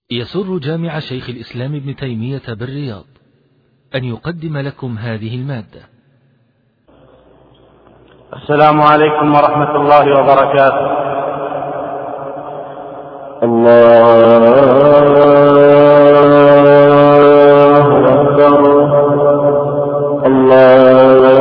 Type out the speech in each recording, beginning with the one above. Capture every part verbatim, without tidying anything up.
يسر جامع شيخ الإسلام ابن تيمية بالرياض أن يقدم لكم هذه المادة. السلام عليكم ورحمة الله وبركاته. الله أكبر. الله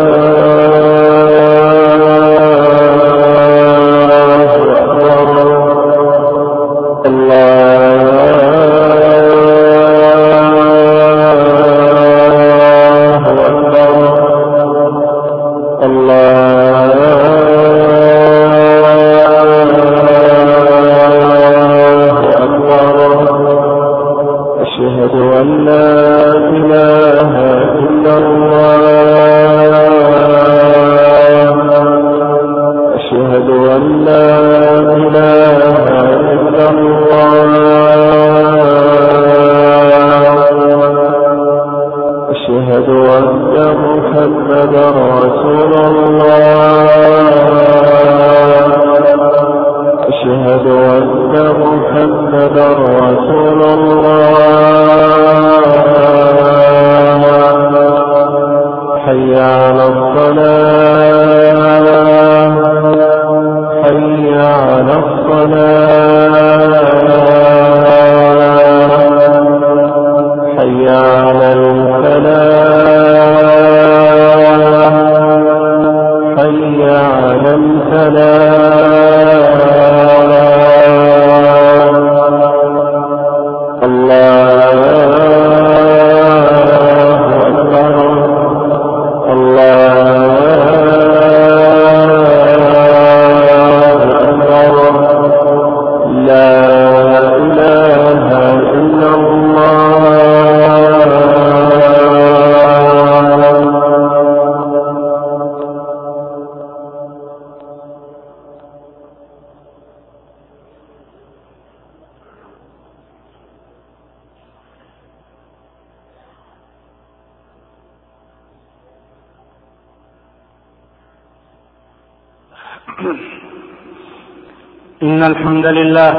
إن الحمد لله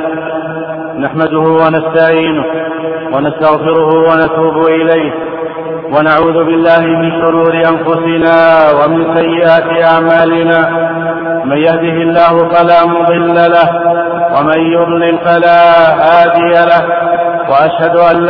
نحمده ونستعينه ونستغفره ونتوب إليه، ونعوذ بالله من شرور أنفسنا ومن سيئات أعمالنا. من يهده الله فلا مضل له ومن يضلل فلا هادي له، وأشهد أن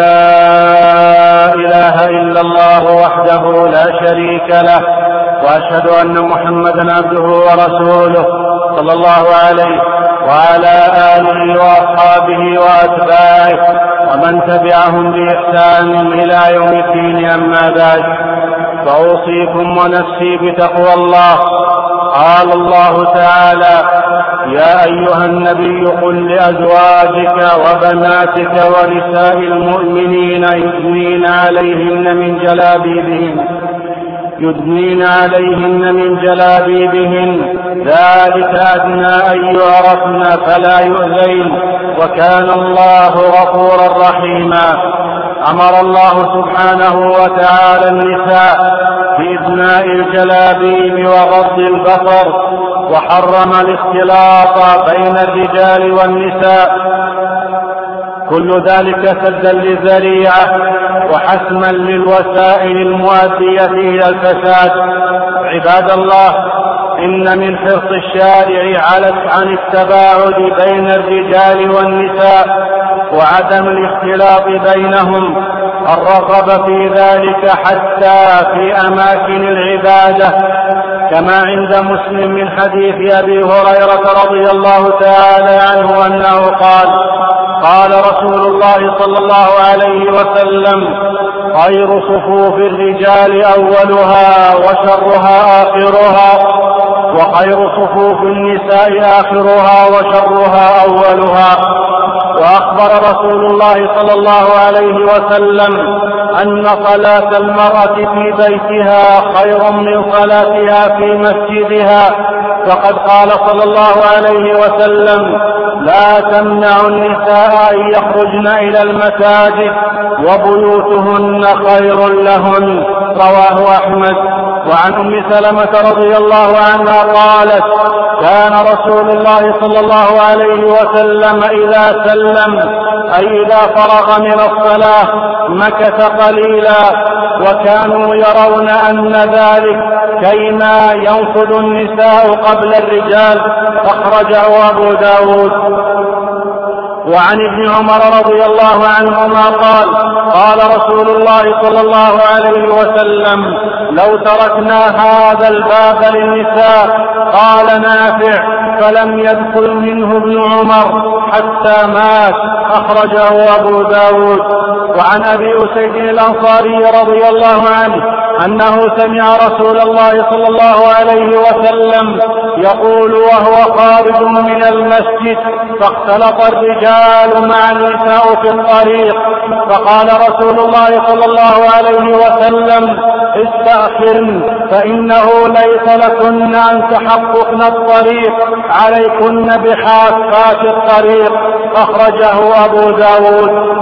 لا إله إلا الله وحده لا شريك له، وأشهد أن محمدا عبده ورسوله صلى الله عليه وعلى آله وأصحابه وأتباعه ومن تبعهم بإحسان إلى يوم الدين. أما بعد، فأوصيكم ونفسي بتقوى الله. قال الله تعالى: يا أيها النبي قل لأزواجك وبناتك ونساء المؤمنين يدنين عليهن من جلابيبهن يدنين عليهن من جلابيبهن ذلك أدنى أن يعرفن فلا يؤذين، وكان الله غفورا رحيما. أمر الله سبحانه وتعالى النساء بإدناء الجلابيب وغض البصر، وحرم الاختلاط بين الرجال والنساء، كل ذلك سدا للذريعة وحسما للوسائل المؤدية إلى الفساد. عباد الله، إن من حرص الشارع عن التباعد بين الرجال والنساء وعدم الاختلاط بينهم الرغبة في ذلك حتى في أماكن العبادة، كما عند مسلم من حديث أبي هريرة رضي الله تعالى عنه أنه قال: قال رسول الله صلى الله عليه وسلم: خير صفوف الرجال أولها وشرها آخرها، وخير صفوف النساء آخرها وشرها أولها. وأخبر رسول الله صلى الله عليه وسلم أن صلاة المرأة في بيتها خير من صلاتها في مسجدها، فقد قال صلى الله عليه وسلم: لا تمنعوا النساء أن يخرجن إلى المساجد وبيوتهن خير لهن. رواه أحمد. وعن أم سلمة رضي الله عنها قالت: كان رسول الله صلى الله عليه وسلم إذا سلم أي إذا فرغ من الصلاة مكث قليلا، وكانوا يرون أن ذلك كيما ينفذ النساء قبل الرجال. أخرجه أبو داود. وعن ابن عمر رضي الله عنهما قال: قال رسول الله صلى الله عليه وسلم: لو تركنا هذا الباب للنساء. قال نافع: فلم يدخل منه ابن عمر حتى مات. أخرجه أبو داود. وعن أبي أسيد الأنصاري رضي الله عنه أنه سمع رسول الله صلى الله عليه وسلم يقول وهو خارج من المسجد: فاختلط الرجال مع النساء في الطريق، فقال رسول الله صلى الله عليه وسلم: استأخرن فإنه ليس لكن أن تحققن الطريق، عليكن بحافات الطريق. أخرجه أبو داود.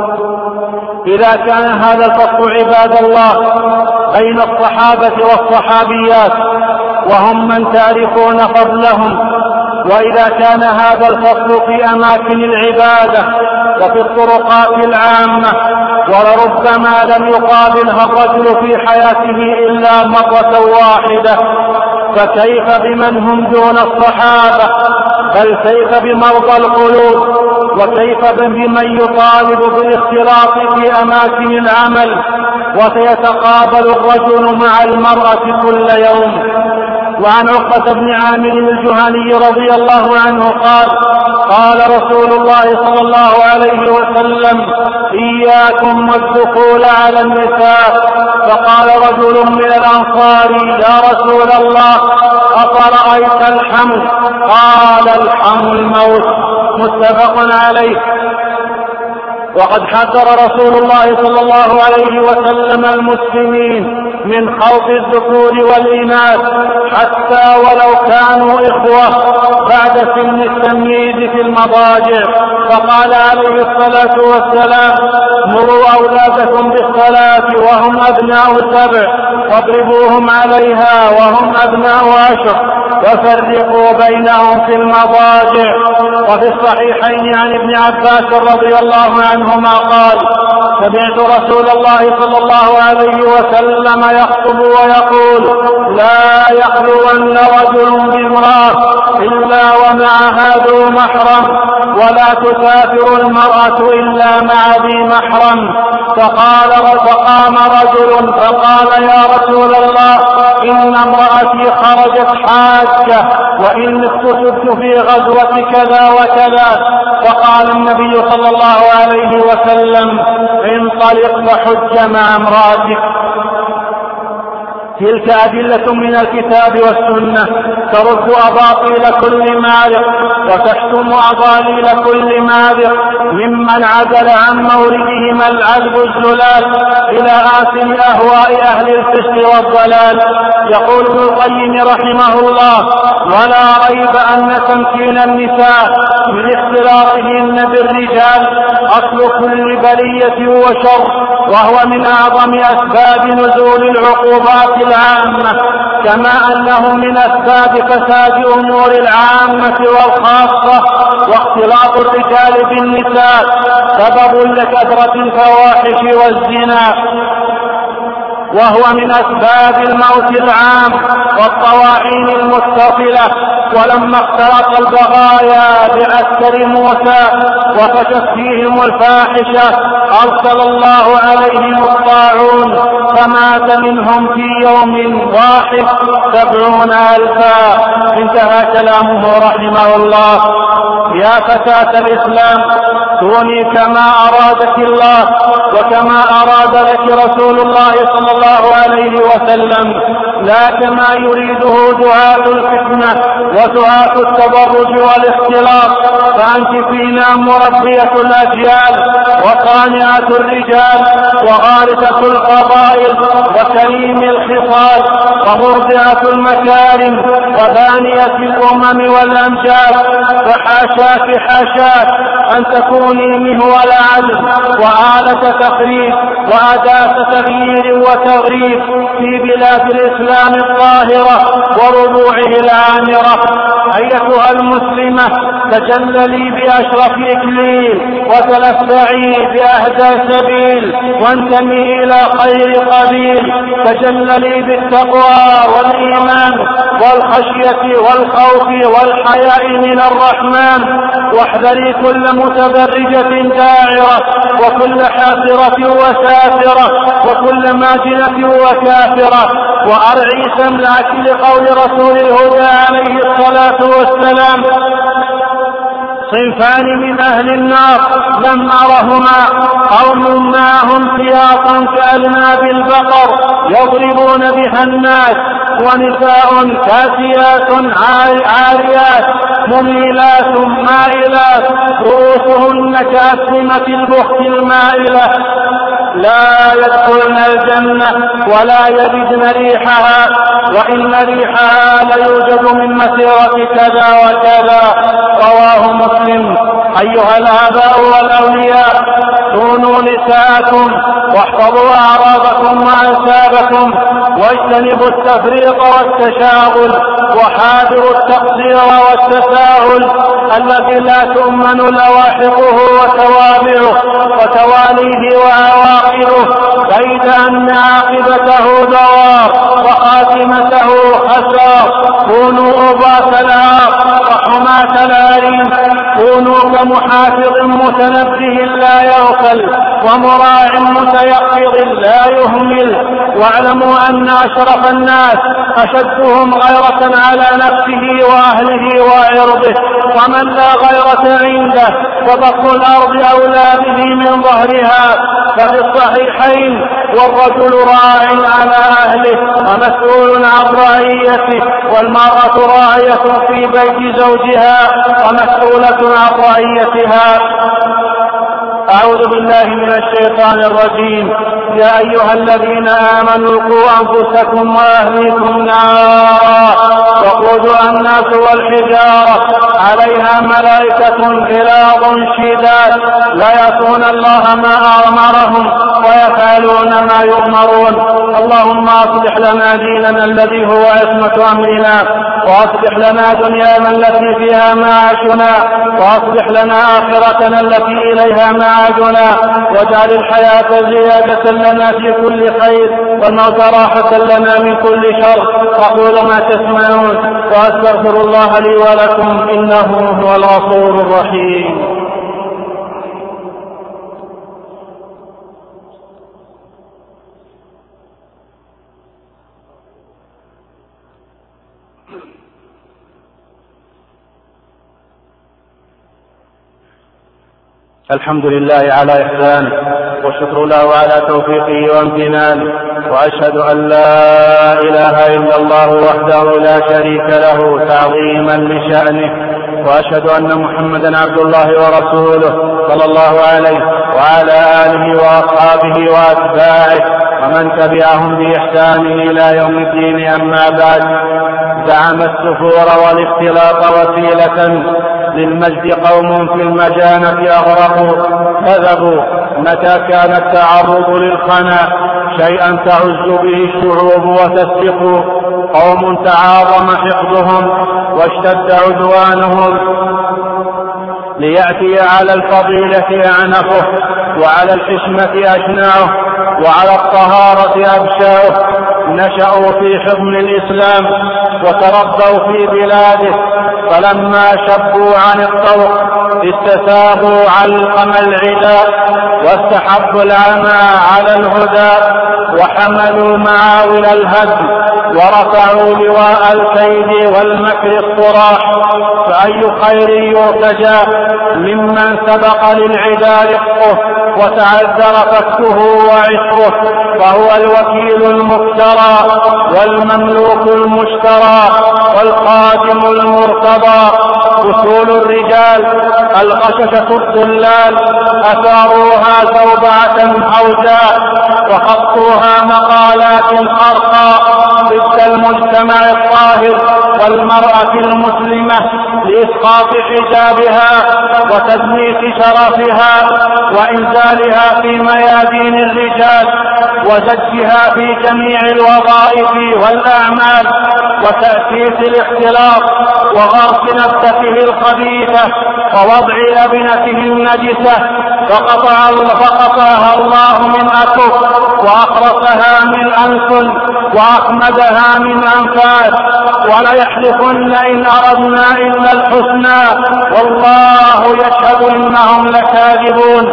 إذا كان هذا الفصل عباد الله بين الصحابة والصحابيات وهم من تعرفون فضلهم، وإذا كان هذا الفصل في أماكن العبادة وفي الطرقات العامة، ولربما لم يقابلها الرجل في حياته إلا مرة واحدة، فكيف بمن هم دون الصحابة؟ بل كيف بمرضى القلوب؟ وكيف بمن يطالب بالاختلاط في أماكن العمل وسيتقابل الرجل مع المرأة كل يوم؟ وعن عقبة بن عامر الجهني رضي الله عنه قال: قال رسول الله صلى الله عليه وسلم: إياكم والدخول على النساء. فقال رجل من الأنصار: يا رسول الله، أفرأيت الحمل؟ قال: الحمل الموت. متفق عليه. وقد حذر رسول الله صلى الله عليه وسلم المسلمين من خوف الذكور والإناث حتى ولو كانوا إخوة بعد سن التمييز في المضاجع، فقال عليه الصلاة والسلام: مروا أولادكم بالصلاة وهم أبناء سبع، واضربوهم عليها وهم أبناء عشر، وفرقوا بينهم في المضاجع. وفي الصحيحين عن ابن عباس رضي الله عنهما قال: سمعت رسول الله صلى الله عليه وسلم يخطب ويقول: لا يخلون رجل بامرأة إلا ومعها ذو محرم، ولا تسافر المرأة إلا مع ذي محرم. فقال فقام رجل فقال: يا رسول الله، إن امرأتي خرجت حاجة، وإن اكتسبت في غزوة كذا وكذا. فقال النبي صلى الله عليه وسلم: انطلق فحج مع امرأتك. تلك أدلة من الكتاب والسنة ترد أباطيل كل مارق وتحتم أضاليل كل مارق ممن عدل عن موردهما العذب الزلال إلى آثم أهواء أهل الفسق والضلال. يقول ابن القيم رحمه الله: ولا ريب أن تمكين النساء من اختلاطهن بالرجال أصل كل بلية وشر، وهو من أعظم أسباب نزول العقوبات العامة، كما أنه من أسباب فساد أمور العامة والخاصة. واختلاط الرجال بالنساء سبب لكثرة الفواحش والزنا، وهو من أسباب الموت العام والطواعين المتصلة. ولما اختلط البغايا بعسكر موسى وفشت فيهم الفاحشة أرسل الله عليهم الطاعون فمات منهم في يوم واحد سبعون ألفا. انتهى كلامه رحمه الله. يا فتاة الإسلام، كوني كما أرادك الله وكما أراد لك رسول الله صلى الله عليه وسلم، لا كما يريده دعاة الفتنة ودعاة التبرج والاختلاط. فأنت فينا مربية الأجيال وصانعة الرجال وغارثة القبائل وكريم الخصال ومرضعة المكارم وبانية الأمم والأمجاد. فحاشاك حاشاك أن تكوني مهول عدل وآلة تخريب وأداة تغيير وتغريب في بلاد الإسلام الطاهرة وربوعه العامرة. أيتها المسلمة، تجللي بأشرف إكليل وتلفعي بأهدى سبيل وانتمي إلى خير قبيل. تجللي بالتقوى والإيمان والخشية والخوف والحياء من الرحمن، واحذري كل متبرجة داعرة وكل حاسرة وسافرة وكل ماجنة وكافرة، وأرعي سمعك لقول رسول الهدى عليه الصلاة والسلام: صنفان من أهل النار لم أرهما، قوم معهم سياط كأذناب البقر يضربون بها الناس، ونساء كاسيات عاريات مميلات مائلات رؤوسهن كأسنمة البخت المائلة، لا يدخلن الجنة ولا يجدن ريحها، وإن ريحها ليوجد من مسيرة كذا وكذا. رواه مسلم. أيها الآباء والأولياء، صونوا نساءكم واحفظوا أعراضكم وأنسابكم، واجتنبوا التفريط والتشاغل، وحاذروا التقصير والتساهل الذي لا تؤمن لواحقه وتوابعه وتواليه وعواقبه، بيد أن عاقبته دوار وخاتمته خسار. كونوا أباة العاق وحماة العريم، كونوا كمحافظ متنبه لا يغفل ومراع متيقظ لا يهمل. واعلموا أن أشرف الناس أشدهم غيرة على نفسه وأهله وعرضه، ومن لا غيرة عنده فبطن الأرض أولى به من ظهرها. ففي الصحيحين: والرجل راع على أهله ومسؤول عن رعيته، والمرأة راعية في بيت زوجها ومسؤولة عن رعيتها. أعوذ بالله من الشيطان الرجيم. يا أيها الذين آمنوا قوا أنفسكم وأهليكم نارا وقودها الناس والحجارة عليها ملائكة غلاظ شداد لا يعصون الله ما أمرهم ويفعلون ما يؤمرون. اللهم أصلح لنا ديننا الذي هو عصمة أمرنا، وأصلح لنا دنيانا التي فيها معاشنا، وأصلح لنا آخرتنا التي إليها معادنا، واجعل الحياة زيادة لنا في كل خير والموت راحة لنا من كل شر. أقول ما تسمعون وأستغفر الله لي ولكم إنه هو الغفور الرحيم. الحمد لله على إحسانه، والشكر له على توفيقه وامتنانه، وأشهد أن لا إله إلا الله وحده لا شريك له تعظيما لشأنه، وأشهد أن محمدا عبد الله ورسوله صلى الله عليه وعلى آله وأصحابه وأتباعه ومن تبعهم بإحسان إلى يوم الدين. أما بعد، زعم السفور والاختلاط وسيلة للمجد قوم في المجانة أغرقوا كذبوا متى كان التعرض للخنا شيئا تعز به الشعوب وتسبق. قوم تعاظم حقدهم واشتد عدوانهم ليأتي على الفضيلة أعنفه، وعلى الحشمة أشنعه، وعلى الطهارة أبشاؤه. نشأوا في حضن الإسلام وتربوا في بلاده، فلما شبوا عن الطوق استساغوا علقم العداء واستحبوا العمى على الهدى، وحملوا معاول الهدم ورفعوا لواء الكيد والمكر الصراح. فأي خير يرتجى ممن سبق للعدا رقه وتعذر فكه وعشقه، فهو الوكيل المفترى والمملوك المشترى والخادم المرتضى. أصول الرجال الغششة الضلال أثاروها زوبعة حوجاء وخطوها مقالات خرقا ضد المجتمع الطاهر والمرأة المسلمة لإسقاط حجابها وتدنيس شرفها وإنزالها في ميادين الرجال وزجها في جميع الوظائف والأعمال وتأسيس الاختلاط وغرس نفسه الخبيثة ووضع لبنته النجسة فقطعها الله من أكف وأخرسها من أنف وأخمدها من أنفاس وليحلفن إن أردنا إلا الحسنى والله يشهد إنهم لكاذبون.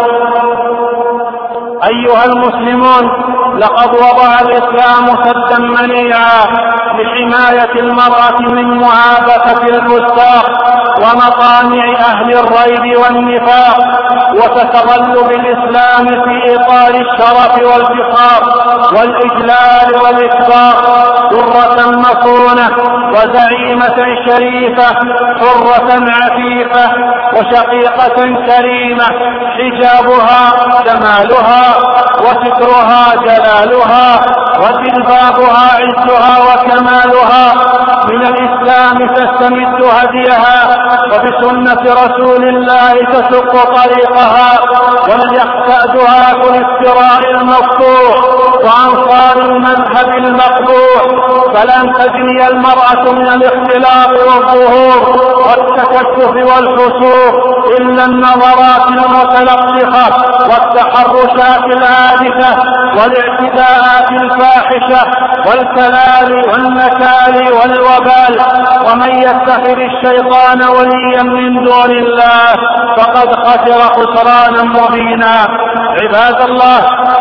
أيها المسلمون، لقد وضع الإسلام سدا منيعا لحماية المرأة من معابثة الفساق ومطامع أهل الريب والنفاق وتتغلب الإسلام في إطار الشرف والفخار والإجلال والإكبار درة مصونة وزعيمة شريفة حرة عفيفة وشقيقة كريمة حجابها جمالها وسترها جلالها وجلبابها عزها وكمالها. من الإسلام تستمد هديها وبسنة رسول الله تشق طريقها وليقتأدها بالافتراء المفتوح وأنصار المذهب المقبوح. فلن تجني المرأة من الاختلاط والظهور والتكشف والفسوق إلا النظرات المتلطخة والتحرشات العادفة والاعتداءات الفاحشة والكلال والنكال والوبال. ومن يتخذ الشيطان وليا من دون الله فقد خسر خسرانا مبينا. عباد الله،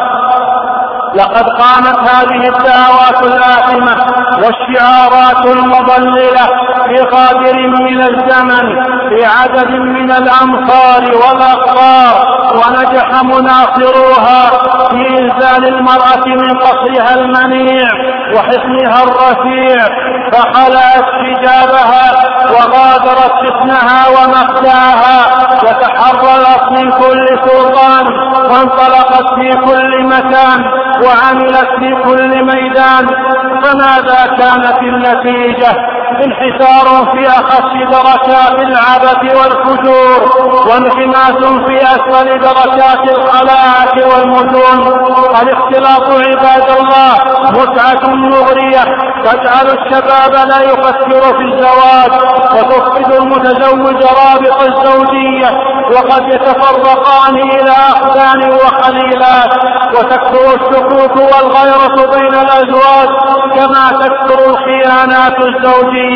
لقد قامت هذه الدعوات الآثمة والشعارات المضللة في قادر من الزمن في عدد من الأمصار والأقطار ونجح مناصروها في إنزال المرأة من قصرها المنيع وحصنها الرفيع فخلعت حجابها وغادرت حصنها ومخدعها وتحررت من كل سلطان وانطلقت في كل مكان وعملت في كل ميدان. فماذا كانت النتيجة؟ انحسار في أخص دركات العبث والفجور وانحماس في أسفل دركات الخلاعة والمجون. الاختلاط عباد الله متعة مغرية تجعل الشباب لا يفكر في الزواج وتفقد المتزوج رابط الزوجية وقد يتفرقان إلى أخدان وخليلات وتكثر الشكوك والغيرة بين الأزواج كما تكثر الخيانات الزوجية.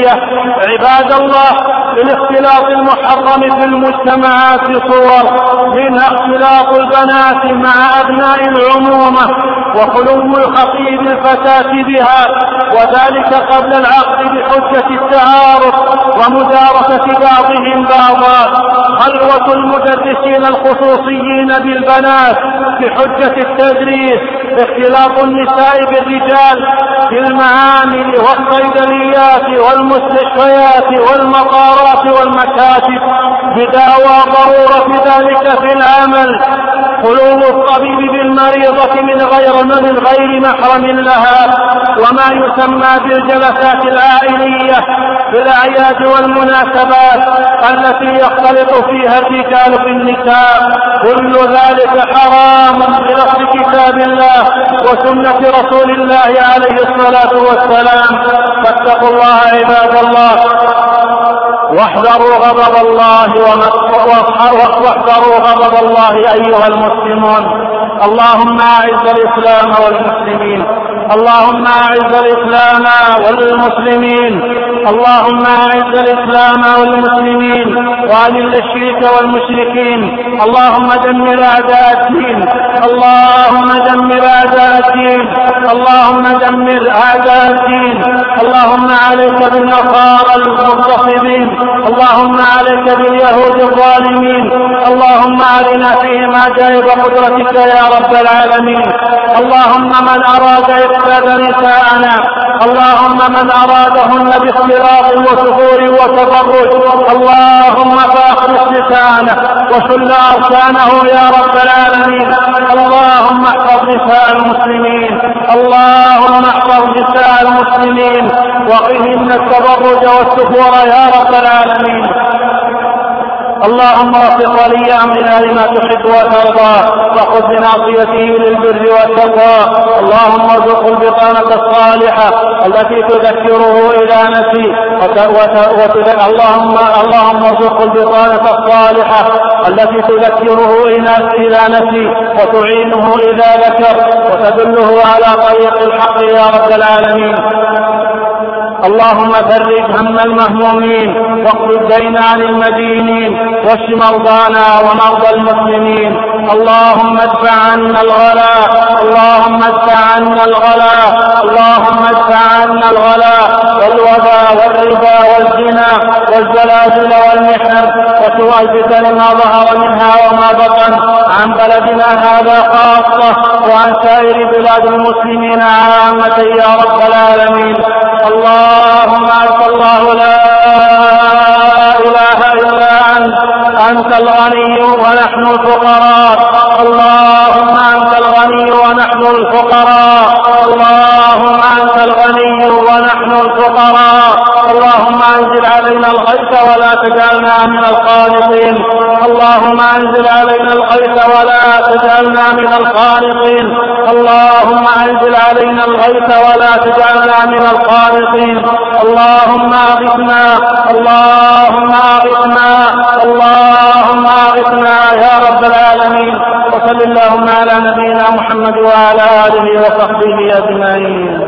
عباد الله، للاختلاط المحرم في المجتمعات صور منها اختلاط البنات مع أبناء العمومة وخلو الخطيب الفتاة بها وذلك قبل العقد بحجة التعارف ومدارسة بعضهم بعضا. خلوة المدرسين الخصوصيين بالبنات بحجة التدريس. اختلاط النساء بالرجال في المعامل والصيدليات والمستشفيات والمطارات والمكاتب بدعوى ضرورة ذلك في العمل. خلو الطبيب بالمريضة من غير من غير محرم لها وما يسمى بالجلسات العائلية في الأعياد والمناسبات التي يختلط فيها الرجال بالنساء. كل ذلك حرام بنص كتاب الله وسنة رسول الله عليه الصلاة والسلام. فاتقوا الله عباد الله واحذروا غضب الله واحذروا غضب الله أيها المسلمون. اللهم أعز الإسلام والمسلمين اللهم أعز الإسلام والمسلمين اللهم أعز الإسلام والمسلمين وأذل الشرك والمشركين. اللهم دمر أعداء الدين اللهم دمر أعداء الدين اللهم دمر أعداء الدين. اللهم عليك بالنصارى المغتصبين اللهم عليك باليهود الظالمين. اللهم أرنا فيهم عجائب قدرتك يا رب العالمين. اللهم من أراد إفساد نساءنا اللهم من أرادهن باختلاط وسفور وتبرج اللهم فاخرج نساءنا وشل أركانه يا رب العالمين. نساء المسلمين، اللهم احفظ نساء المسلمين وقهم التبرج والسفور يا رب العالمين. اللهم وفق ولي امرنا لما تحب وترضى وخذ بناصيته للبر والتقوى. اللهم ارزقه البطانة الصالحة التي تذكره اذا نسي اللهم اللهم ارزقه البطانة الصالحة التي تذكره اذا نسي وتعينه اذا ذكر وتدله على طريق الحق يا رب العالمين. اللهم فرج هم المهمومين واقض الدين عن المدينين واشف مرضانا ومرضى المسلمين. اللهم ادفع عنا الغلاء اللهم ادفع عنا الغلاء اللهم ادفع عنا الغلاء والوباء والربا والزنا والزلازل والمحن وسوء الفتن ما ظهر منها وما بطن عن بلدنا هذا خاصة وعن سائر بلاد المسلمين عامة يا رب العالمين. اللهم أنت الله لا إله إلا أنت أنت الغني ونحن الفقراء. اللهم أنت الغني ونحن الفقراء اللهم أنت الغني ونحن الفقراء. اللهم أنزل علينا الغيث ولا تجعلنا من القانطين. اللهم أنزل علينا الغيث ولا تجعلنا من القانطين. اللهم أنزل علينا الغيث ولا تجعلنا من القانطين. اللهم أغثنا اللهم أغثنا اللهم أغثنا يا رب العالمين. وصل اللهم على نبينا محمد وعلى آله وصحبه أجمعين.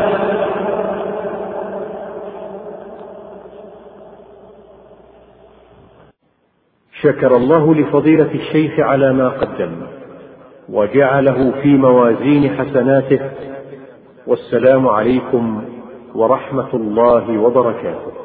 شكر الله لفضيلة الشيخ على ما قدم وجعله في موازين حسناته، والسلام عليكم ورحمة الله وبركاته.